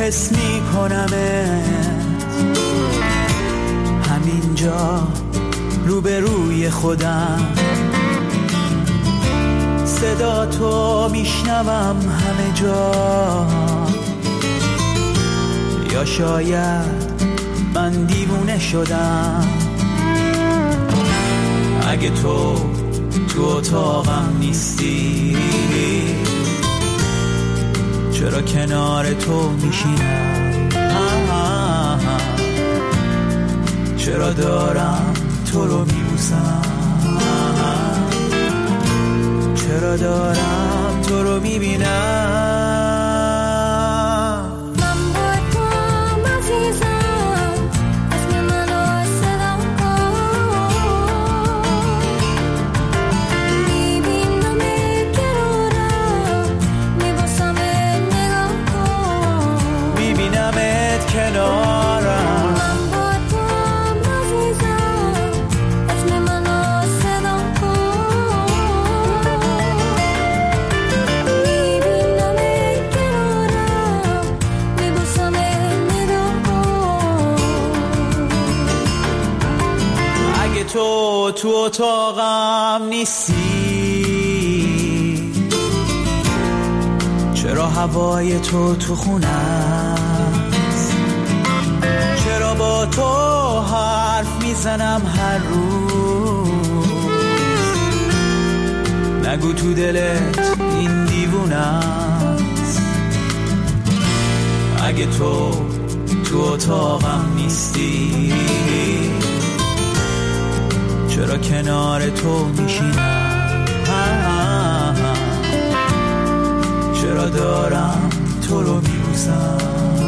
حس میکنمت همینجا روبروی خودم، صدا تو میشنوم همه جا. یا شاید من دیوونه شدم، اگه تو اتاقم نیستی چرا کنار تو میشینم؟ چرا دارم تو رو میبوسم؟ چرا دارم تو رو میبینم؟ تو اتاقم نیستی چرا هوای تو خونه است؟ چرا با تو حرف میزنم هر روز؟ نگو تو دلت این دیوونه است. اگه تو اتاقم نیستی چرا کنار تو میشینم؟ چرا دارم تو رو میبوسم؟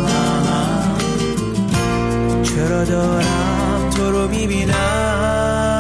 چرا دارم تو رو میبینم؟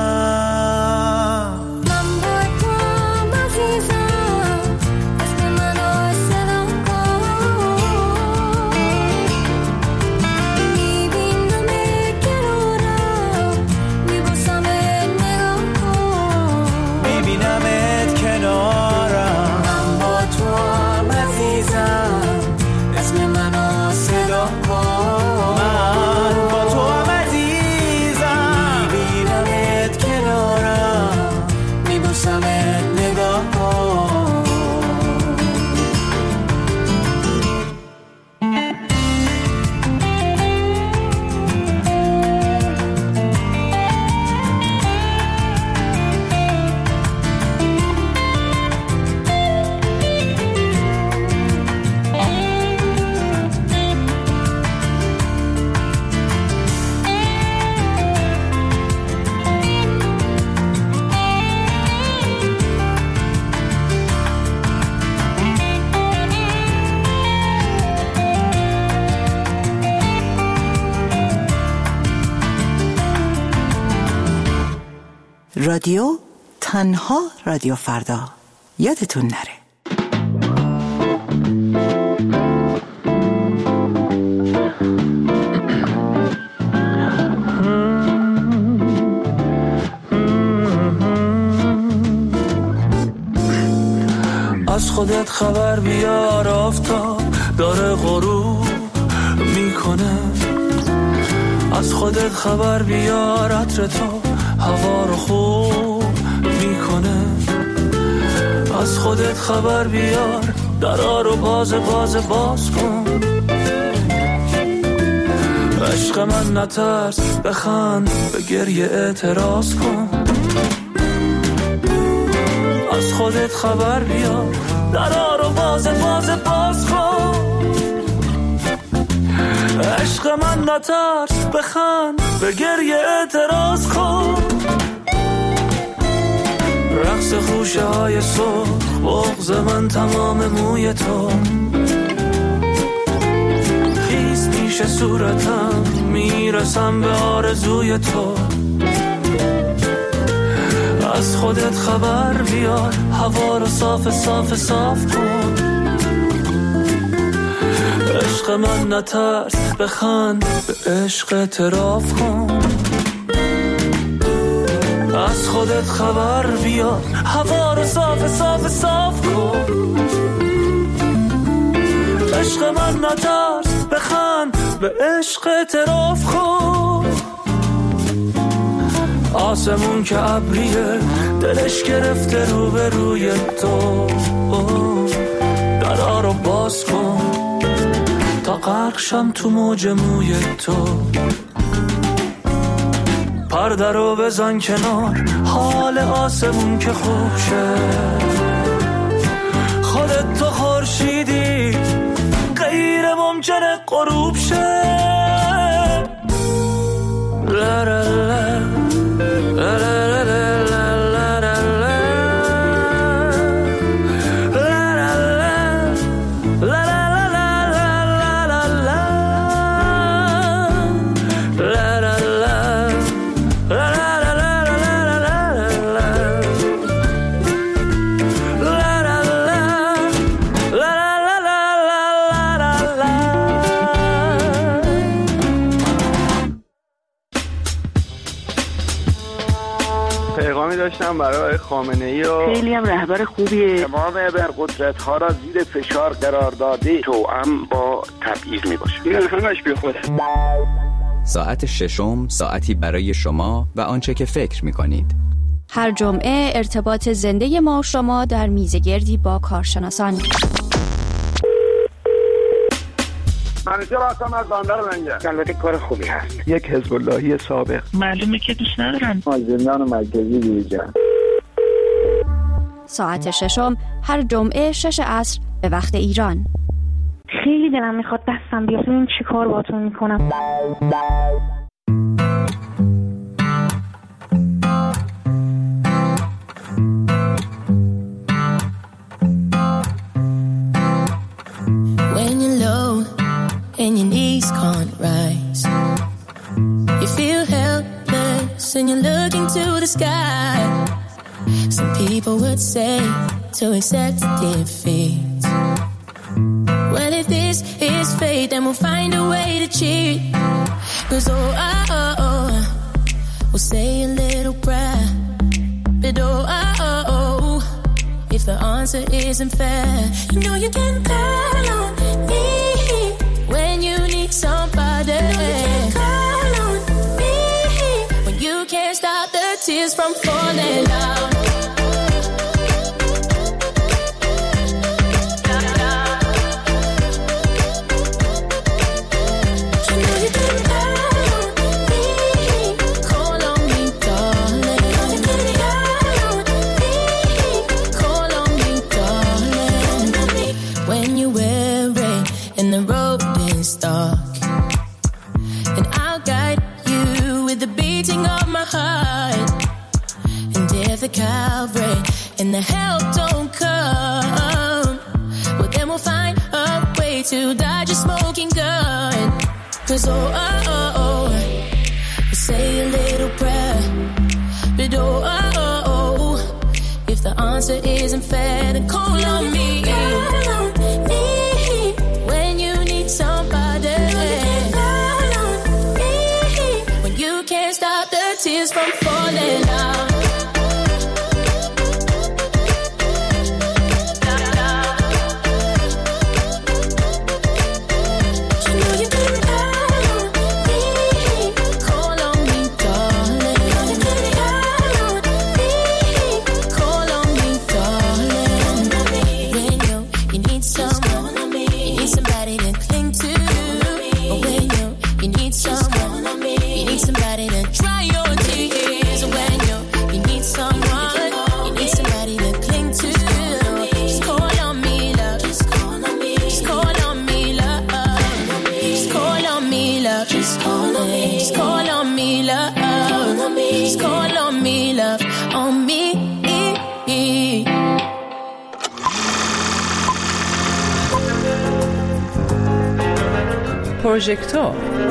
رادیو تنها رادیو فردا، یادتون نره. از خودت خبر بیار، آفتاب داره غروب میکنه. از خودت خبر بیار، عطر تو هوا رو خوب میکنه. از خودت خبر بیار، درا رو باز کن. عشق من نترس، بخند، به گریه اعتراض کن. از خودت خبر بیار، درا رو باز کن. عشق من نترس، بخند، به گریه اعتراض کن. رقص خوشه های صبح، بغض من تمام موی تو. خیس پیش صورتم، میرسم به آرزوی تو. از خودت خبر بیار، هوا رو صاف کن. عشق من نترس، بخند، به عشق اعتراف کن. از خودت خبر بیار، هوا رو صاف کن. عشق من نترس، بخند به عشق اعتراف کن. آسمون که ابریه دلش گرفته رو به روی تو، درا رو باز کن تا غرق شم تو موج موی تو. پرده رو بزن کنار، حال آسمون که خوب شه. خودت تو خورشیدی غیر ممکنه غروب شه. لا لا لا لا لا لا لا لا داشتم برای خامنه‌ای و خیلی هم رهبر خوبیه. تمام ابرقدرت‌ها را زیر فشار قرار داده، توأم با تبعیض میباشه. این همش بیخوده. ساعت ششم، ساعتی برای شما و آنچه که فکر می‌کنید. هر جمعه ارتباط زنده ما شما در میزگردی با کارشناسان. منیجر هستم از بندر منجر. البته کار خوبی هست. یک حزب اللهی سابق. معلومه که دوست ندارن. زندان مرکزی دیجا. ساعت ششم هر جمعه 6 عصر به وقت ایران. خیلی دلم میخواد دستم بیاد ببین چی کار باهاتون میکنم. When you're low and your knees can't rise, you feel helpless and you look into the sky. Some people would say to accept defeat. Well, if this is fate, then we'll find a way to cheat. 'Cause we'll say a little prayer. But if the answer isn't fair, you know you can call on me when you need somebody. You know you can call on me when you can't stop the tears from falling down. Calvary and the help don't come, well then we'll find a way to dodge a smoking gun. 'Cause we'll say a little prayer. But if the answer isn't fair, then call on me. Call on me when you need somebody. Call on me when you can't stop the tears from falling down. پروژکتور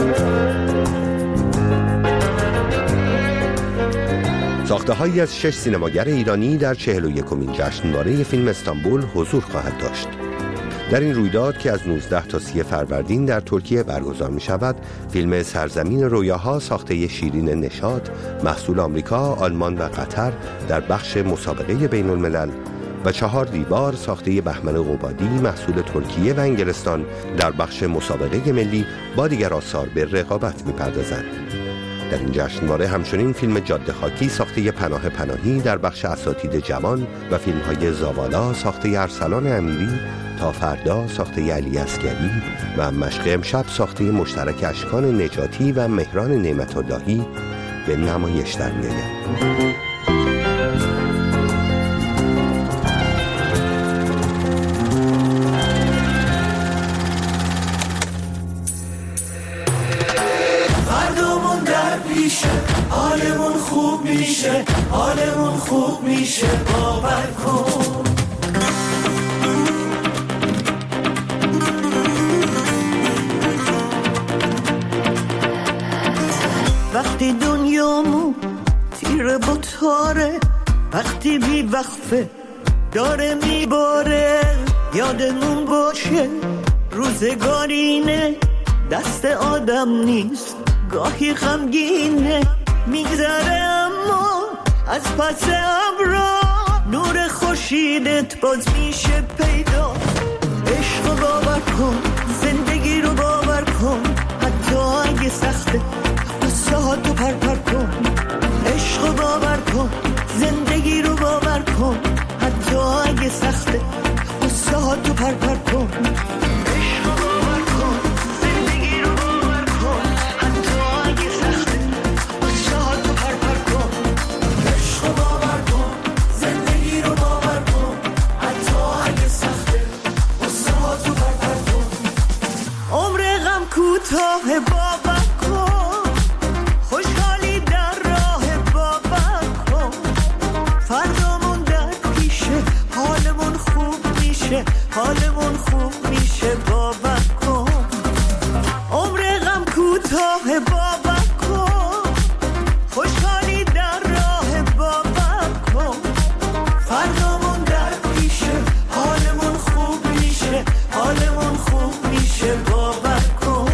ساخته‌هایی از 6 سینماگر ایرانی در 41مین جشنواره فیلم استانبول حضور خواهد داشت. در این رویداد که از 19 تا 30 فروردین در ترکیه برگزار می شود، فیلم سرزمین رویاها ساخته شیرین نشاط، محصول آمریکا، آلمان و قطر در بخش مسابقه بین الملل و 4 دیوار ساخته بهمن قبادی محصول ترکیه و انگلستان در بخش مسابقه ملی با دیگر آثار به رقابت می‌پردازند. در این جشنواره همچنین فیلم جاده خاکی ساخته پناه پناهی در بخش اساتید جوان و فیلم‌های زاوالا ساخته ارسلان امیری، تا فردا ساخته علی عسگری و مشق امشب ساخته مشترک اشکان نجاتی و مهران نعمت اللهی به نمایش در می‌آید. حالمون خوب میشه، حالمون خوب میشه، باور کن. وقتی دنیامون تیره با تاره، وقتی بی وقفه داره میباره، یادمون باشه روزگارینه، دست آدم نیست، گاهی غمگینه، میگذره اما از پس ابرا نور خورشیدت باز میشه پیدا. عشق رو باور کن، زندگی رو باور کن، حتی اگه سخته قصه ها تو پر کن. عشق رو باور کن، زندگی رو باور کن، حتی اگه سخته قصه ها تو پر کن. کوتاه باور کن، خوشحالی در راه باور کن، فردامون در پیشه، حالمون خوب میشه، حالمون خوب میشه، باور کن. عمر غم کوتاه باور کن، خوشحالی در راه باور کن، فردامون در پیشه، حالمون خوب میشه، حالمون خوب میشه، باور کن.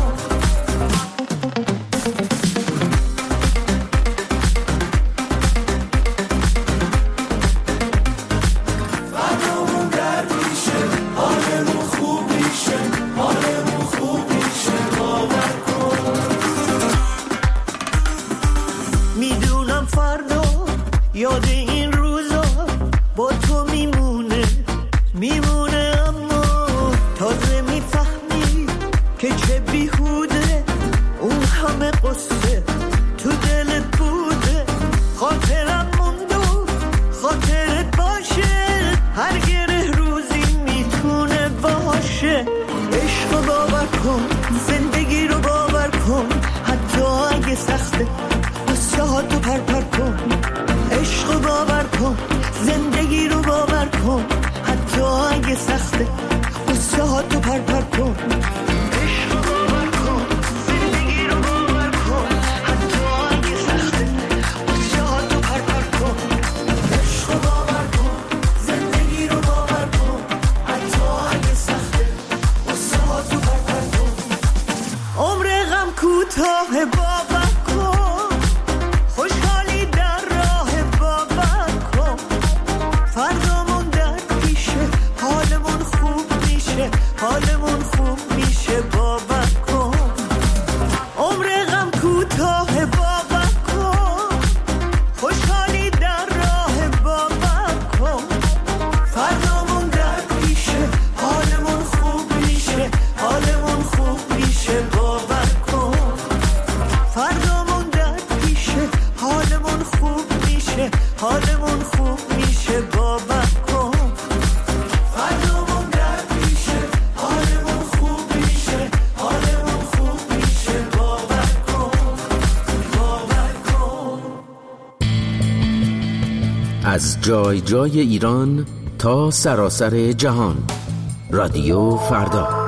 یاد این روزا با تو میمونه اما تازه میفهمی که چه بیهوده اون همه قصه تو دلت بوده. خاطرم موند و خاطرت باشه، هر گره روزی میتونه باشه. عشق رو باور کن، زندگی رو باور کن، حتی اگه سخته قصه ها تو پر کن. عشق رو باور کن، زندگی رو باور کن، حتی اگه سخته قصه ها تو پر کن. عشق رو باور کن، زندگی رو باور کن، حتی اگه سخته قصه ها تو پر کن. عشق رو باور کن، زندگی رو باور کن، حتی اگه سخته قصه ها تو پر کن. عمر غم کوتاه باور کن، خوشحالی در راه باور کن، فردامون در پیشه، حالمون خوب میشه، حالمون خوب میشه، باور کن. عمر غم کوتاه باور کن، خوشحالی در راه باور کن، فردامون در پیشه، حالمون خوب میشه، حالمون خوب میشه، باور کن. فردامون در پیشه، حالمون خوب میشه، حالمون خوب میشه، باور کن. فردامون در پیشه، حالمون خوب میشه، حالمون خوب میشه، باور کن، باور کن. از جای جای ایران تا سراسر جهان، رادیو فردا.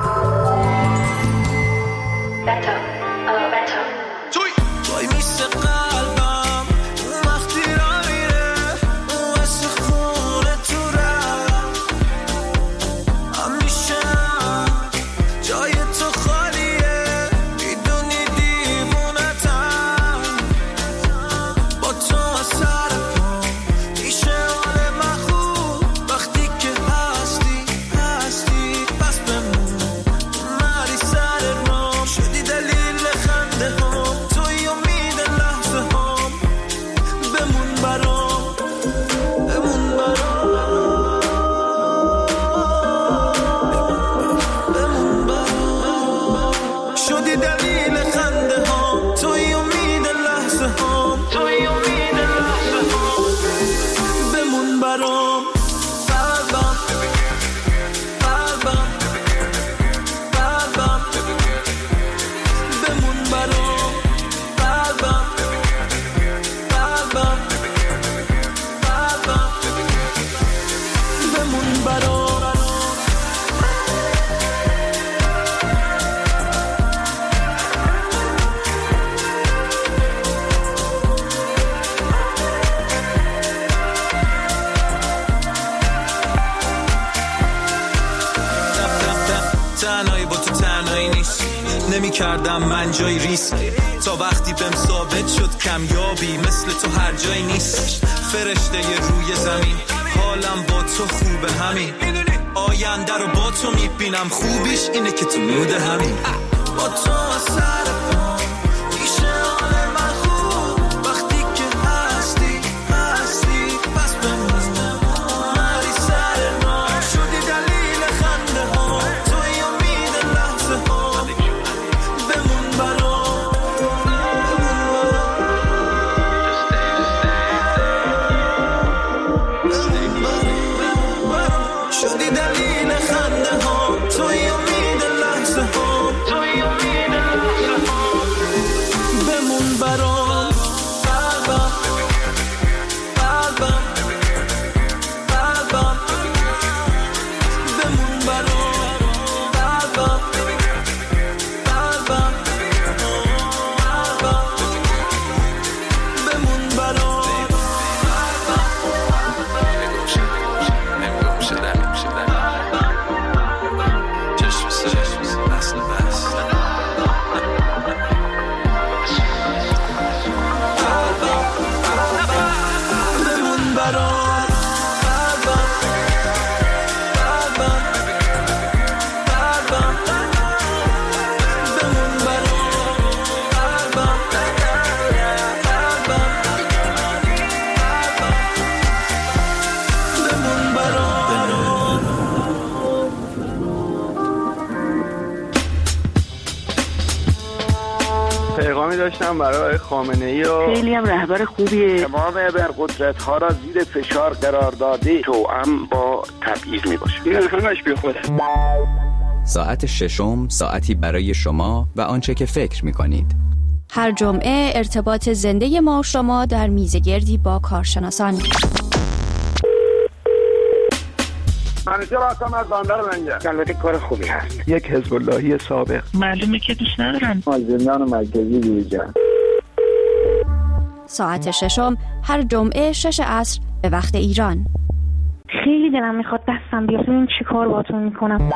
وقتی کردم من جای ریسک تا وقتی بهم ثابت شد کمیابی مثل تو هر جایی نیست. فرشته روی زمین حالم با تو خوبه همین آینده رو با تو میبینم خوبیش اینه که تو مود همین با تو سر پا میشه حال من خوب وقتی که هستی بس بمونم مری سر ما شدی دلیل خنده ها توی امید لحظه ها بمون برام شدی دلیل خنده ها توی امید لحظه ها بمون برام قلبم بمون برام قلبم بمون برام پیغامی داشتم برای خامنه‌ای و خیلی هم رهبر خوبیه. تمام ابرقدرت ها را زیر فشار قرار داده توأم با تبعیض میباشه. این همش بی خوده. ساعت ششم ساعتی برای شما و آنچه که فکر می‌کنید. هر جمعه ارتباط زنده ما و شما در میزگردی با کارشناسان. منیشه راستم از باندر منجه البته کار خوبی هست. یک حزب اللهی سابق معلومه که دوست ندارن. زندان مرکزی بیرجان. ساعت ششم هر جمعه 6 عصر به وقت ایران. خیلی دلم میخواد دستم بیاد ببین چی کار باهاتون میکنم.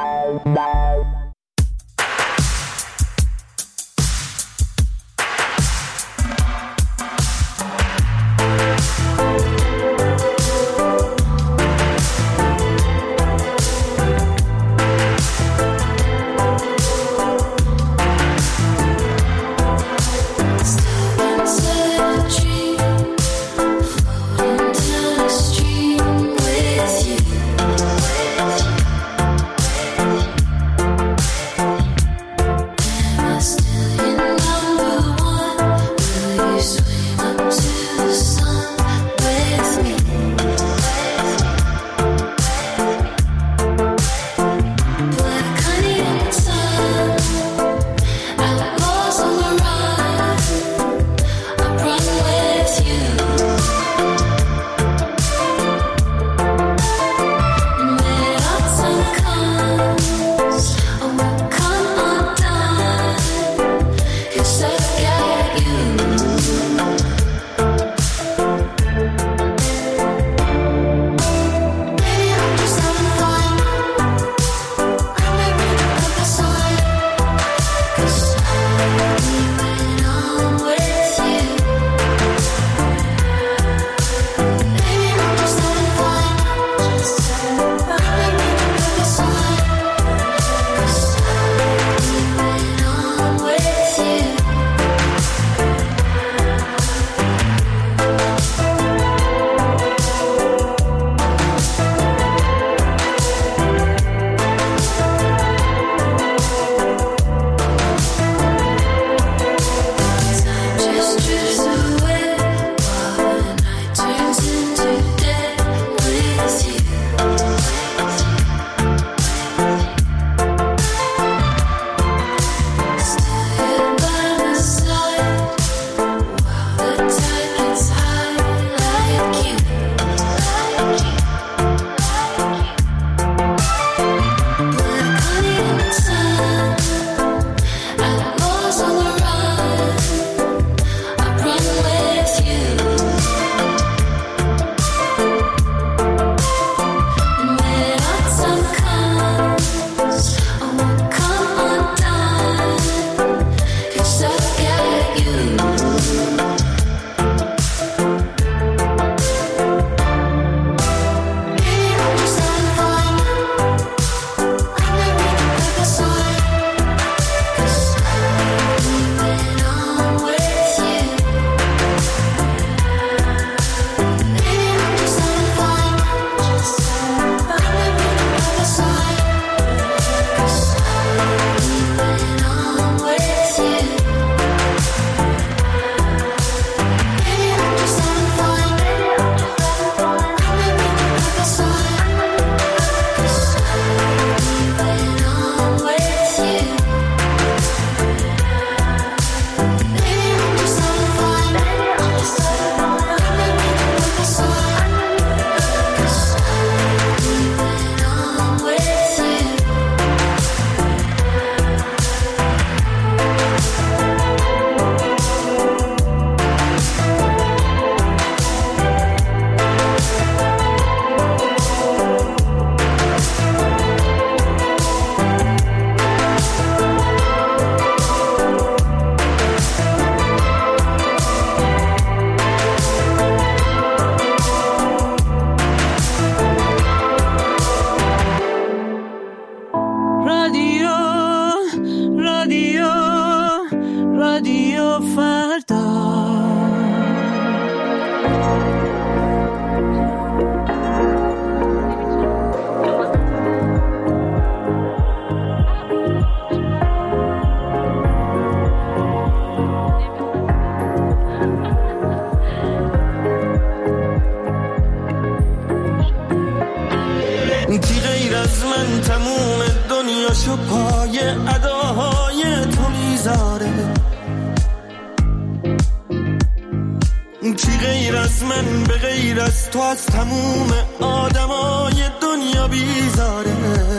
به غیر از تو از تموم آدمای دنیا بیزاره.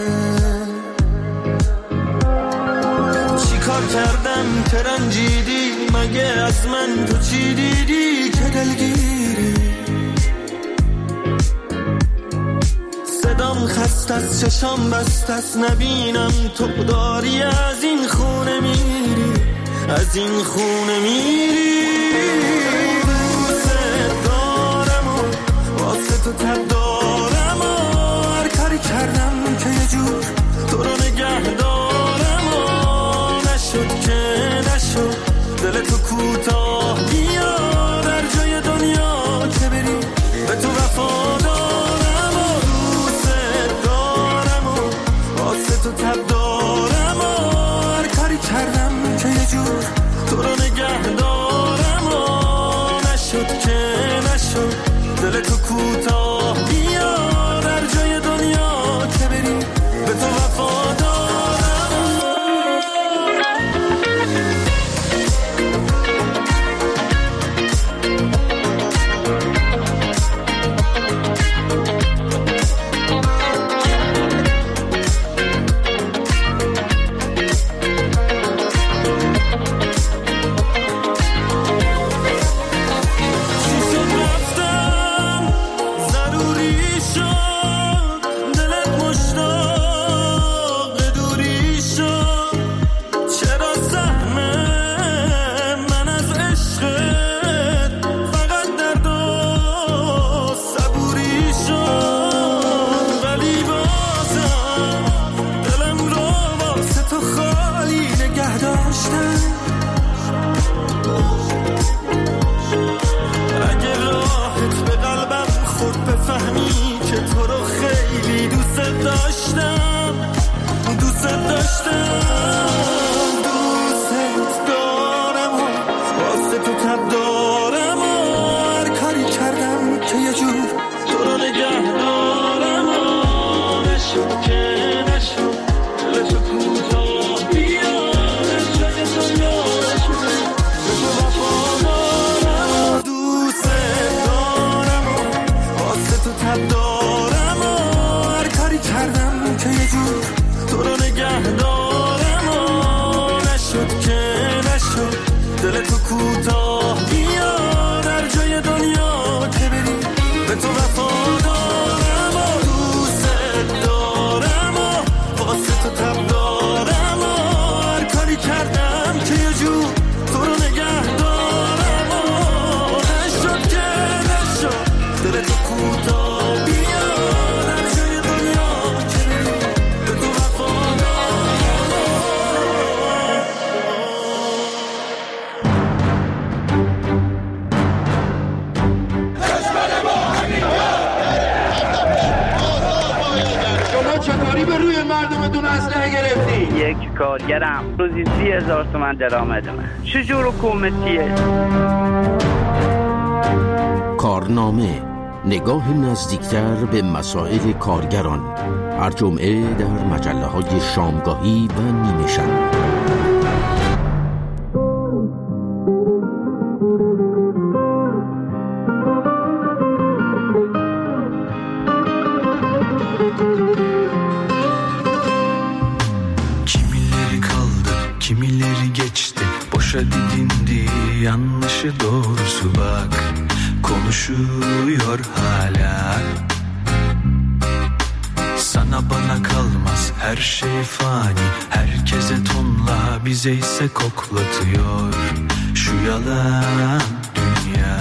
چی کار کردم که رنجیدی؟ مگه از من تو چی دیدی که دلگیری؟ صدام خست از چشام بست از نبینم تو داری از این خونه میری، از این خونه میری. دوست دارم و واسه تو تب دارم و هر کاری کردم که یه جور تو رو نگه دارم و نشد که نشد دل تو کوتاه بیا در جای دنیا که بری به تو وفا دارم و دوست دارم و واسه تو تب دارم و هر کاری کردم که یه جور تو رو نگه دارم و نشد که نشد دل تو کوتاه بیا در جای دنیا که بری به تو وفا دارم. یک کارگرم روزی 30,000 تومان درآمدمه. چجور حکومتیه؟ کارنامه، نگاه نزدیکتر به مسائل کارگران، هر جمعه در مجله‌های شامگاهی و نیمه شب. Kimileri geçti, boşa didindi, yanlışı doğrusu bak, konuşuyor hala. Sana bana kalmaz, her şey fani, herkese tonla, bize ise koklatıyor şu yalan dünya.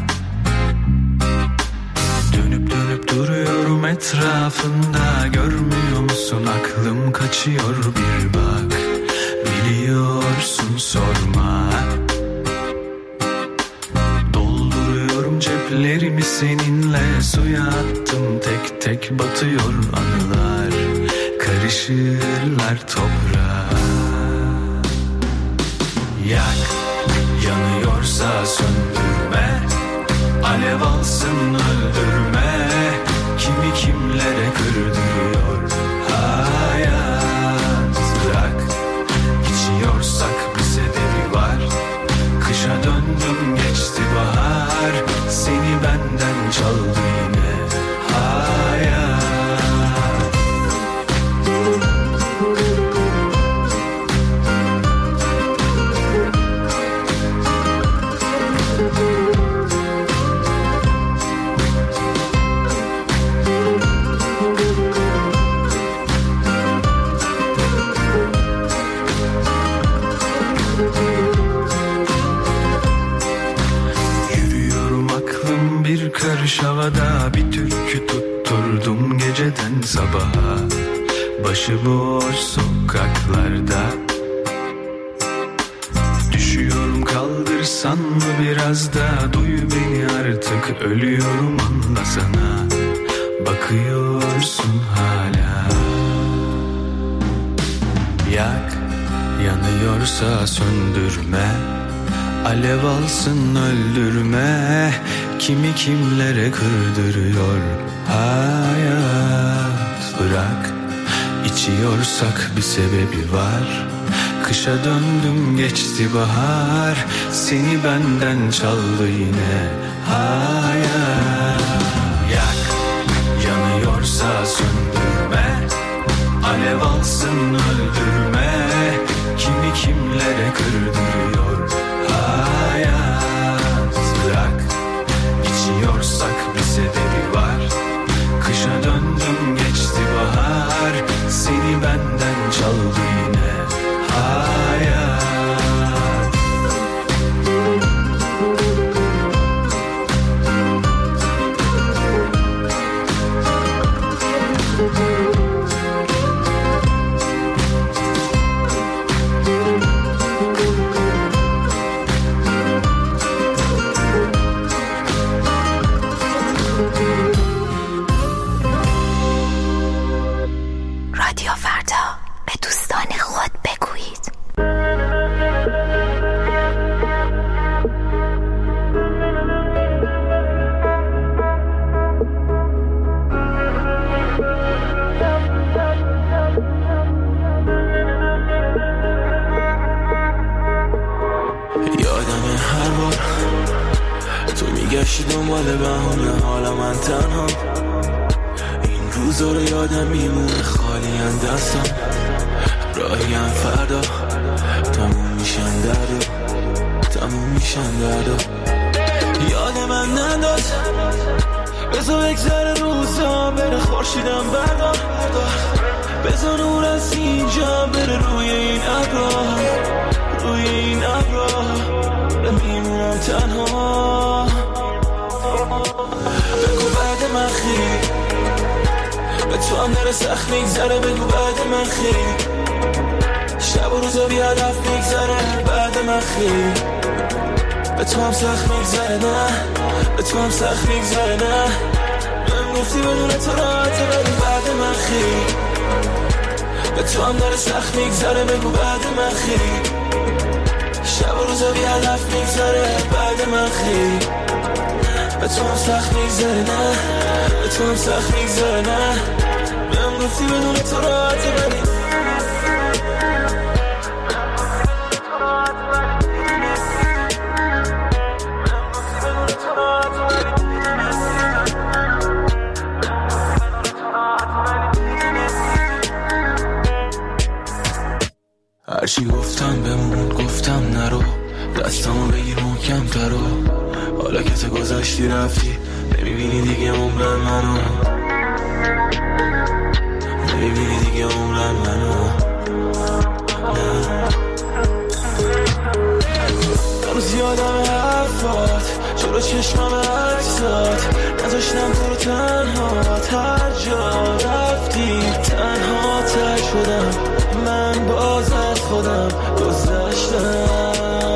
Dönüp dönüp duruyorum etrafında, görmüyor musun aklım kaçıyor bir bak. Biliyorsun sorma. Dolduruyorum ceplerimi seninle, suya attım tek tek batıyor anılar, karışırlar toprağa. Yak, yanıyorsa söndürme, alev alsın öldürme, kimi kimlere kırdırıyor hayat. Bırak, içiyorsak bir sebebi var, kışa döndüm geçti bahar, seni benden benden çaldı yine hayat. Bir karış havada bir türkü tutturdum geceden sabaha. Başıboş sokaklarda düşüyorum, kaldırsan mı biraz da, duy beni artık, ölüyorum anlasana. Bakıyorsun hala. Yak, yanıyorsa söndürme, alev alsın öldürme. Kimi kimlere kırdırıyor hayat. Bırak, içiyorsak bir sebebi var. Kışa döndüm geçti bahar, seni benden çaldı yine hayat. Yak, yanıyorsa söndürme, alev alsın öldürme. Kimi kimlere kırdırıyor hayat. Bırak, İçiyorsak bir sebebi var. Kışa döndüm geçti bahar, seni benden çaldı yine hayat. دنبال بهونه حالا من تنها، این روزا رو یادم میمونه خالی ان دستم. راهیم فردا تموم میشن دردا، تموم میشن دردا. یاد من نداد بذار بگذره روزا، بره خورشیدم بردار. بذار نور از اینجا بره روی این ابرا، روی این ابرا. میمونم تنها. بگو بعد من خیلی به تو هم داره سخت میگذره. بگو بعد من خیلی شب و روزا بی هدف میگذره. بعد من خیلی به تو هم سخت میگذره. نه به تو هم سخت میگذره. نه من گفتی بدون تو راحته. بگو بعد من خیلی به تو هم داره سخت میگذره. بگو بعد من خیلی شب و روزا بی هدف میگذره. بعد من خیلی به تو هم سخت میگذره. نه به تو هم سخت میگذره. نه بهم گفتی بدون تو راحته. ولی هرچی گفتم بمون، گفتم نرو، دستامو بگیر محکم ترو. حالا که تو گذشتی رفتی، نمیبینی دیگه عمرم منو، نمیبینی دیگه عمرم منو. هنوز یادم حرفات، جلو چشمم عکسات، نذاشتم تو رو تنهات. هر جا رفتی تنها تر شدم، من باز از خودم گذشتم.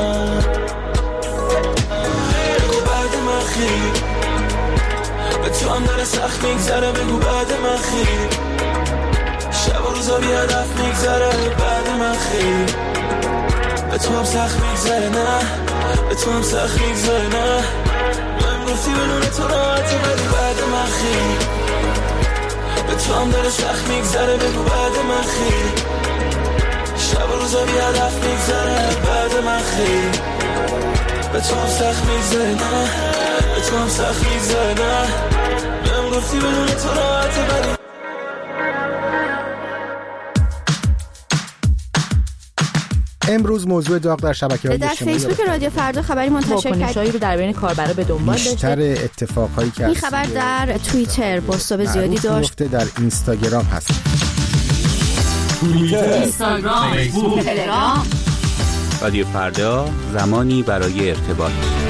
بگو بعد من خیلی به تو هم داره سخت میگذره. بگو بعد من خیلی شب و روزا بی هدف میگذره. بعد من خیلی به تو هم سخت میگذره. نه به تو هم سخت میگذره. نه من گفتی بدون تو راحته. بگو بعد من خیلی به تو هم داره سخت میگذره. بگو بعد من خیلی شب و روزا بی هدف میگذره. بعد من خیلی به تو هم سخت میگذره به تو هم سخت میگذره بهم گفتی بدون تو راحته ولی امروز موضوع داغ در شبکه‌های اجتماعی در فیسبوک رادیو فردا خبری منتشر کرد. واکنش‌هایی رو در بین کاربرا به دنبال داشته. بیشتر اتفاقایی که این خبر در توییتر بازتاب زیادی داشت. در اینستاگرام هست. توییتر، اینستاگرام، فیسبوک، تلگرام. رادیو فردا، زمانی برای ارتباط.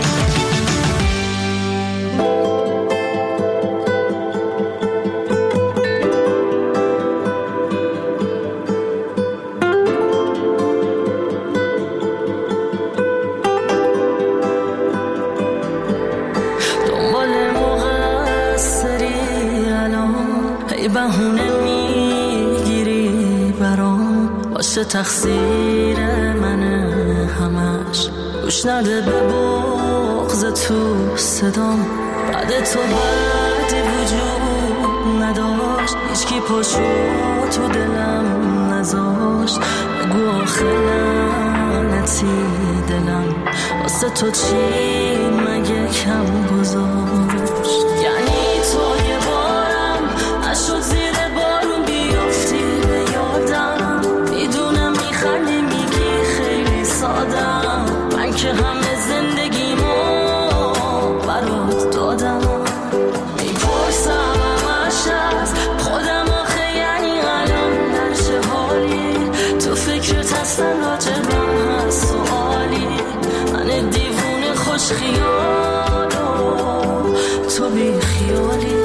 تقصیر منه همش گوش نده به بغض تو صدام بعد تو بعدی وجود نداشت هیچکی پاشو تو دلم نذاشت بگو آخه لعنتی دلم واسه تو چی مگه کم گذاشت یعنی تو یه بارم نشد زیر بارون بیافتی به یادم خیلی میگی خیلی سادم من که همه زندگیمو برات دادم میپرسم همش از خودم آخه یعنی الان در چه حالی تو فکرت اصلا راجبم هست سوالی من دیوونه خوش خیالو تو بی خیالی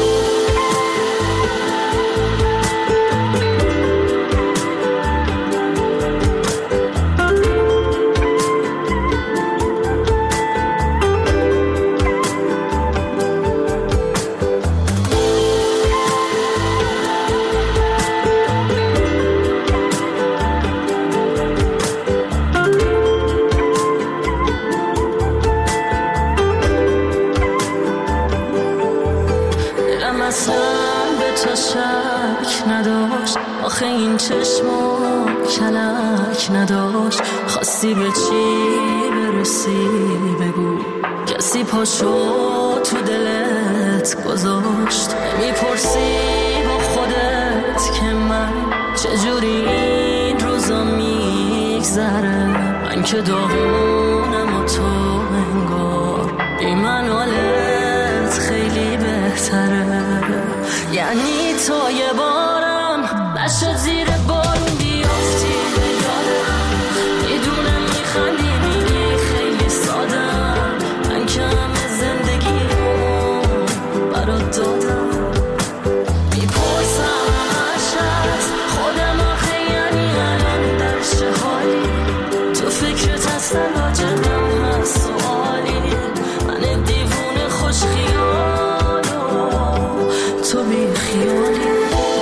آخه این چشمو کلک نداشت خواستی به چی برسی بگو کسی پاشو تو دلت گذاشت میپرسی با خودت که من چجوری این روزا میگذره من که داغونم و تو انگار بی من حالت خیلی بهتره یعنی تو یه بارم نشد زیر بارون بیافتی به یادم میدونم میخندی میگی خیلی سادم من که همه زندگیمو برات دادم میپرسم همش از خودم آخه یعنی الان در چه حالی تو فکرت اصلا راجبم هست سوالی من دیوونه خوش خیالو تو بی خیالی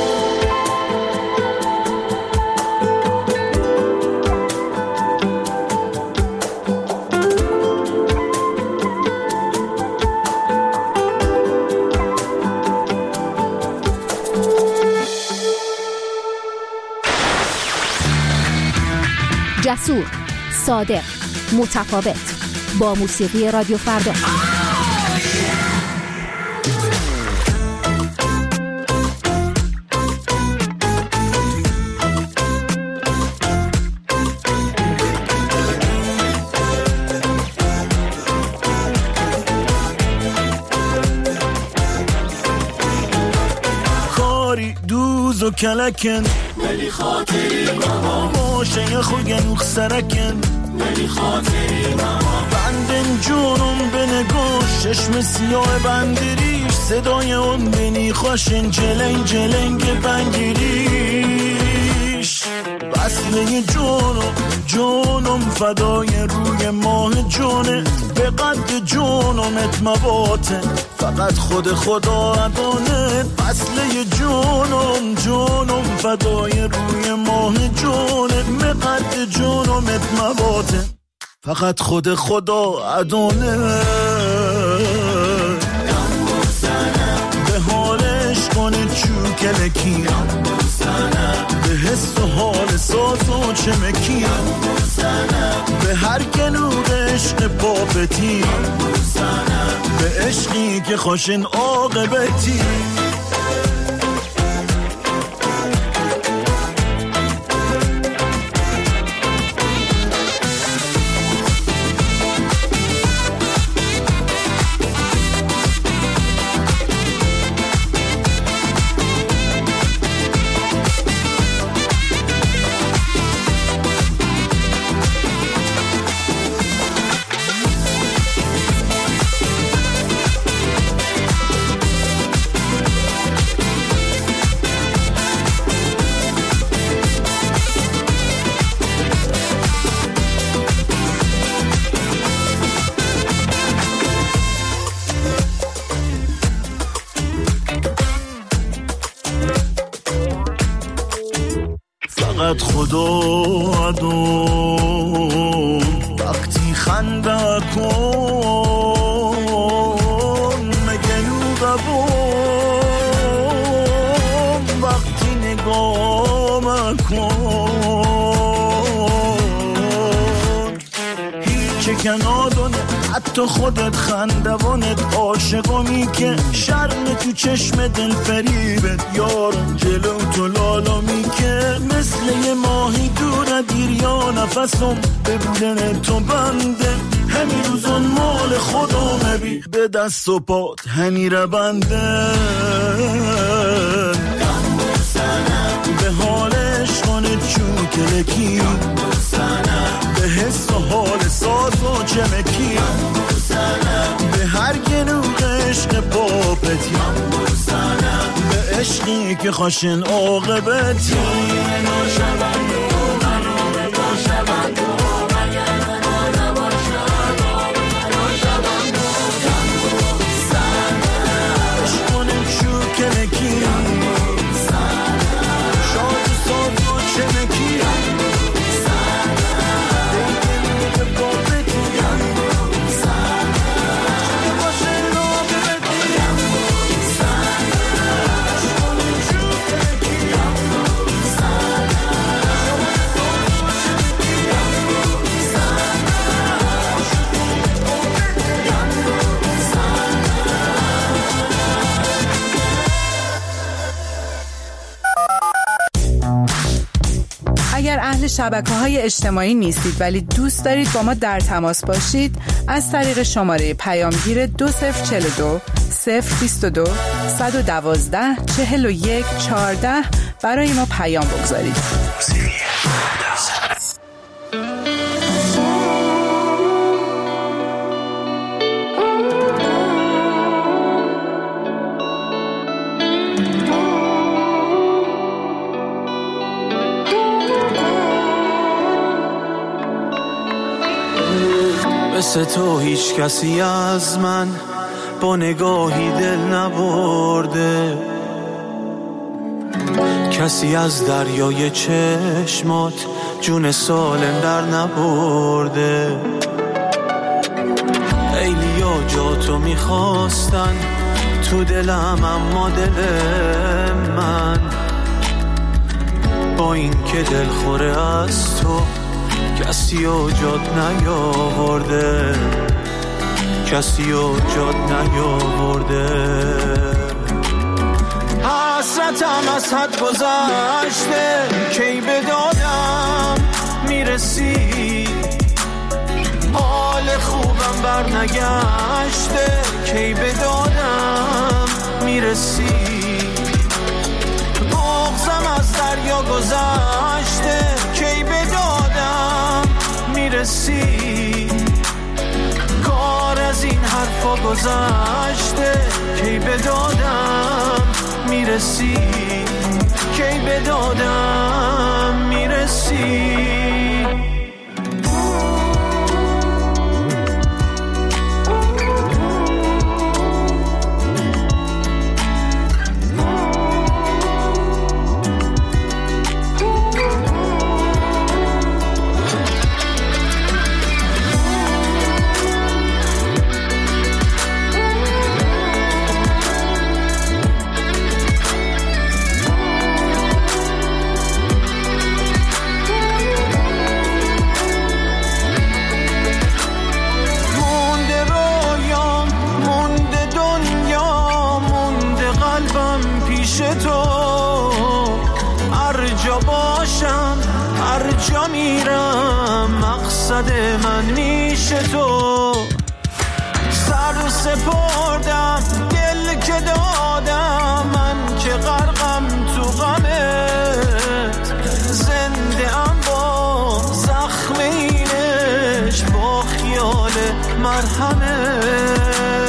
جسور، صادق، متفاوت با موسیقی رادیو فردا. کاری دوز و کلکن ولی خاطری ماما موشه خوگن سرکن ولی خاطری ماما بندن جونم بنگوش چشم سیاه بندریش صدای اون بینی خوشن جلنگ جلنگ بنگریش وصله جونم فدای روی ماه جونه به قد جونمت مواته فقط خود خدا عدانه وصله جونم فدای روی ماه جونه به قد جونمت مواته فقط خود خدا عدانه به حالش کنه چوکلکی به حس و حال ساز و چمکی به هر گلوب عشق بابتی، به عشقی که خوشن عاقبتی. فقط خدا دون وقتی خنده کن، مگنو قبون وقتی نگاه مکن. هیچ کنادونه حتی خودت خندوانت، عاشقامی که شرم تو چشم دل فریبت، یارم جلو تو لالامی که مثل یه ماهی دور دیر یا نفسم به بودن تو بنده. همین روزان مال خدا مبی به دست و پات همی رو بنده. به حال عشقانت چون کلکی، به حس و حال ساز و چمکی، به هر گنوغ عشق بابتی، به عشقی که خوشن عاقبتی. عشقانت چون کلکی، شاد ساز و چمکی، اگر اهل شبکه‌های اجتماعی نیستید ولی دوست دارید با ما در تماس باشید، از طریق شماره پیامگیر 2042 022 112 41 14 برای ما پیام بگذارید. مثل تو هیچ کسی از من با نگاهی دل نبرده، کسی از دریای چشمات جون سالم در نبرده. خیلیا جا تو میخواستن تو دلم، اما دل من با این که دل خوره از تو کسی و جاد نیاورده، کسی و جاد نیاورده. حسرتم از حد گذشته، کی به دادم میرسی، حال خوبم بر نگشته، کی به دادم میرسی. بغضم از دریا گذشته، کی به دادم میرسی. کار از این حرفا گذشته، کی به دادم میرسی، کی به دادم میرسی. کجا میرم مقصد من میشه تو سر سپردم دل که دادم من که غرقم تو غمت زنده ام با زخم اینش با خیال مرهمت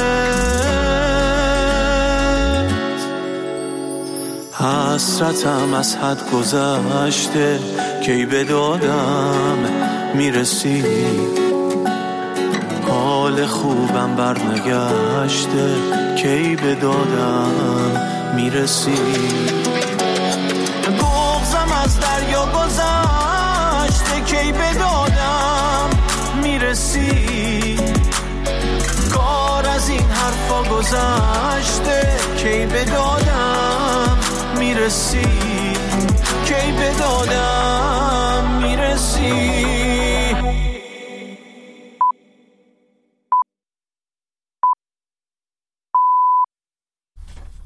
حسرتم از حد گذشته کی به دادم میرسی حال خوبم برنگشته کی به دادم میرسی بغضم از دریا گذشته کی به دادم میرسی کار از این حرفا گذشته کی به دادم میرسی کی به دادم میرسی